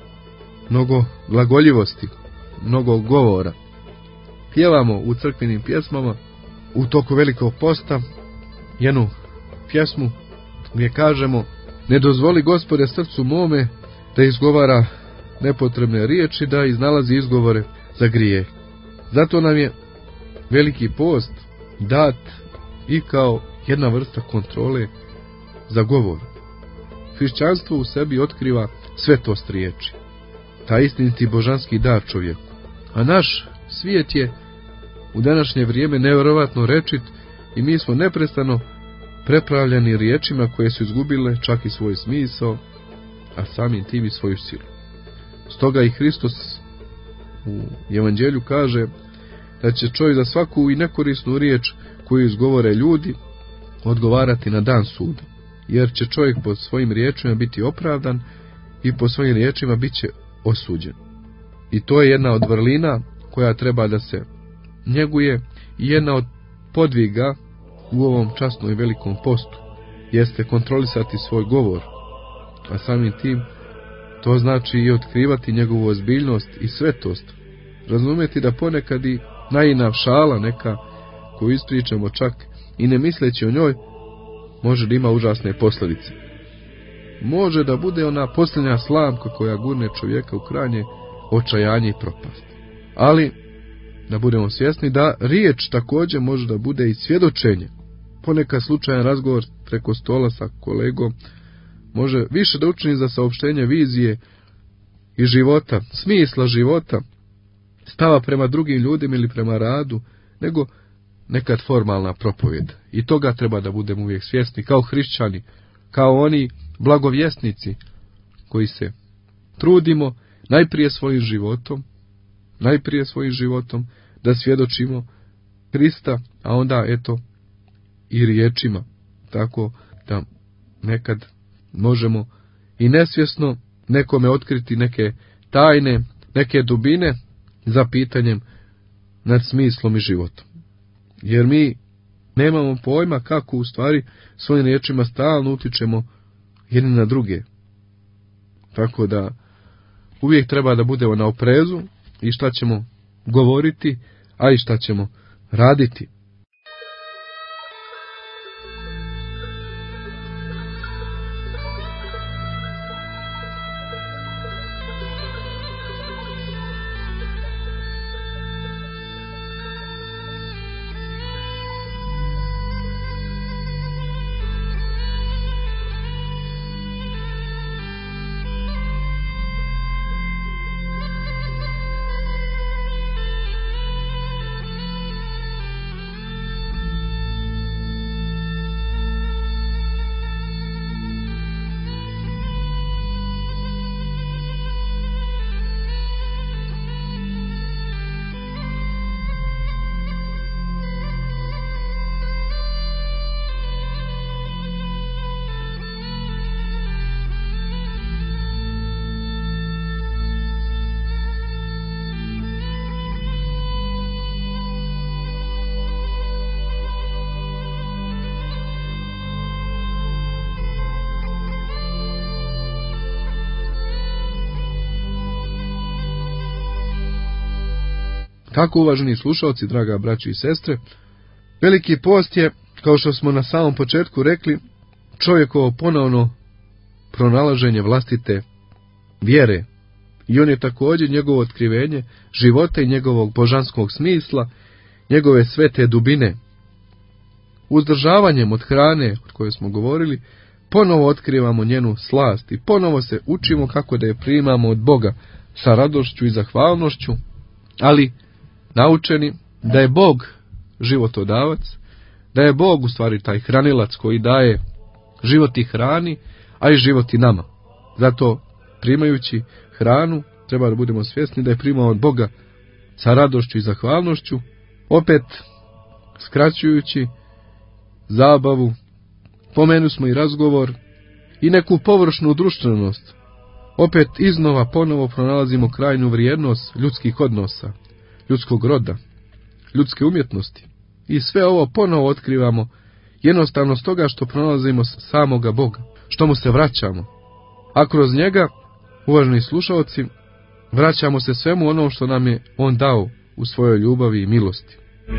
mnogo glagoljivosti, mnogo govora. Pjevamo u crkvenim pjesmama u toku velikog posta jednu pjesmu gdje kažemo: ne dozvoli Gospode srcu mome da izgovara nepotrebne riječi, da iznalazi izgovore za grijeh. Zato nam je veliki post dat i kao jedna vrsta kontrole za govor. Hrišćanstvo u sebi otkriva svetost riječi, taj istiniti božanski dar čovjeku. A naš svijet je u današnje vrijeme nevjerovatno rečit i mi smo neprestano prepravljani riječima koje su izgubile čak i svoj smisao, a samim tim i svoju silu. Stoga i Hristos u Evanđelju kaže da će čovjek za svaku i nekorisnu riječ koju izgovore ljudi odgovarati na dan suda, jer će čovjek po svojim riječima biti opravdan i po svojim riječima bit će osuđen. I to je jedna od vrlina koja treba da se njeguje i jedna od podviga u ovom časnom i velikom postu jeste kontrolisati svoj govor, a samim tim to znači i otkrivati njegovu ozbiljnost i svetost. Razumjeti da ponekad i najinav šala neka koju ispričamo čak i ne misleći o njoj može da ima užasne posljedice. Može da bude ona posljednja slamka koja gurne čovjeka u krajnje očajanje i propast. ali da budemo svjesni da riječ također može da bude i svjedočenje. Ponekad slučajan razgovor preko stola sa kolegom može više da učini za saopštenje vizije i života, smisla života, stava prema drugim ljudima ili prema radu, nego nekad formalna propovjed. I toga treba da budemo uvijek svjesni kao hrišćani, kao oni blagovjesnici koji se trudimo najprije svojim životom, najprije svojim životom da svjedočimo Krista, a onda eto i riječima, tako da nekad možemo i nesvjesno nekome otkriti neke tajne, neke dubine za pitanjem nad smislom i životom. Jer mi nemamo pojma kako u stvari svojim riječima stalno utičemo jedni na druge. Tako da uvijek treba da budemo na oprezu i šta ćemo govoriti, a i šta ćemo raditi. Tako, uvaženi slušalci, draga braći i sestre, Veliki post je, kao što smo na samom početku rekli, čovjekovo ponovno pronalaženje vlastite vjere. I on je također njegovo otkrivenje života i njegovog božanskog smisla, njegove svete dubine. Uzdržavanjem od hrane, od koje smo govorili, ponovo otkrivamo njenu slast i ponovo se učimo kako da je primamo od Boga sa radošću i zahvalnošću, ali naučeni da je Bog životodavac, da je Bog u stvari taj hranilac koji daje život i hrani, a i život i nama. Zato primajući hranu treba da budemo svjesni da je primao od Boga sa radošću i zahvalnošću, opet skraćujući zabavu, pomenu smo i razgovor i neku površnu društvenost. Opet iznova ponovo pronalazimo krajnju vrijednost ljudskih odnosa, ljudskog roda, ljudske umjetnosti. I sve ovo ponovo otkrivamo jednostavno s toga što pronalazimo samoga Boga, što mu se vraćamo. A kroz njega, uvaženi slušalci, vraćamo se svemu onom što nam je on dao u svojoj ljubavi i milosti.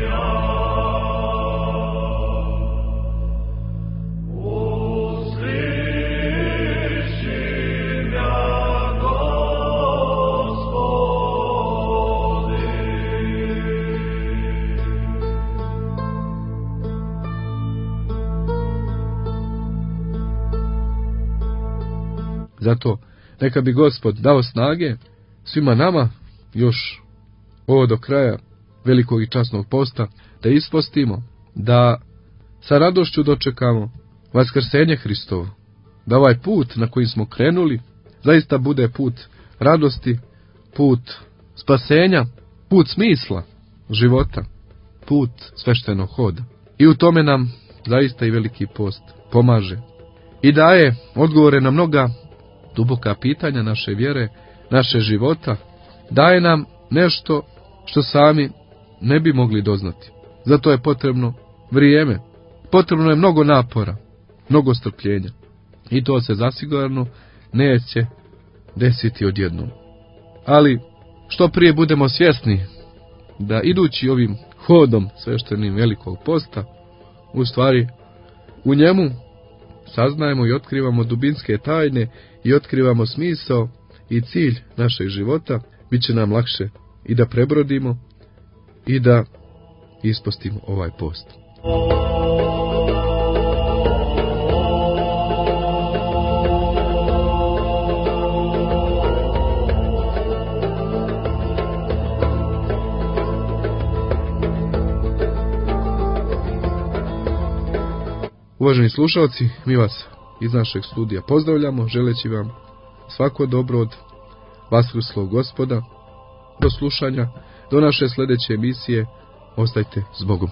Zato neka bi Gospod dao snage svima nama još ovo do kraja velikog i časnog posta, da ispostimo, da sa radošću dočekamo vaskrsenje Hristovo, da ovaj put na koji smo krenuli zaista bude put radosti, put spasenja, put smisla života, put sveštenog hoda. I u tome nam zaista i veliki post pomaže i daje odgovore na mnoga duboka pitanja naše vjere, naše života, daje nam nešto što sami ne bi mogli doznati. Zato je potrebno vrijeme, potrebno je mnogo napora, mnogo strpljenja. I to se zasigurno neće desiti odjednom. Ali što prije budemo svjesni da idući ovim hodom sveštenim velikog posta, u stvari u njemu saznajemo i otkrivamo dubinske tajne i otkrivamo smisao i cilj našeg života, bit će nam lakše i da prebrodimo i da ispostimo ovaj post. Uvaženi slušalci, mi vas iz našeg studija pozdravljamo, želeći vam svako dobro od Vaskrslog Gospoda. Do slušanja, do naše sljedeće emisije, ostajte s Bogom.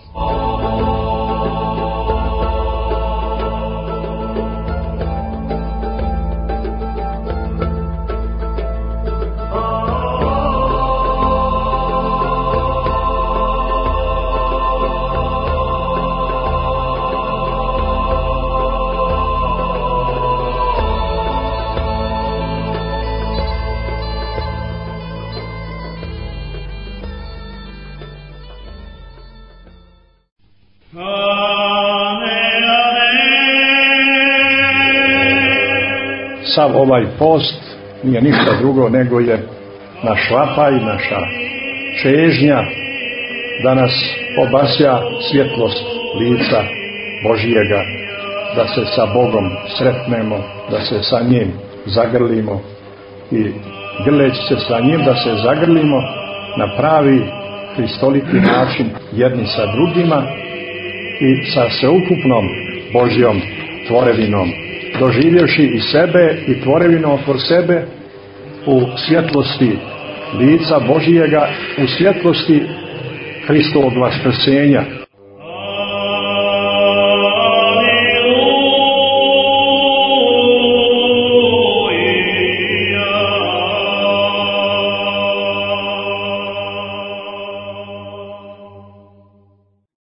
Sav ovaj post nije ništa drugo nego je naš vapaj, naša čežnja da nas obasja svjetlost lica Božijega, da se sa Bogom sretnemo, da se sa njim zagrlimo i grleći se sa njim da se zagrlimo na pravi hristoliki način jedni sa drugima i sa sveukupnom Božjom tvorevinom, doživjevši i sebe i tvorevinu oko sebe u svjetlosti lica Božijega, u svjetlosti Hristovog vaskrsenja.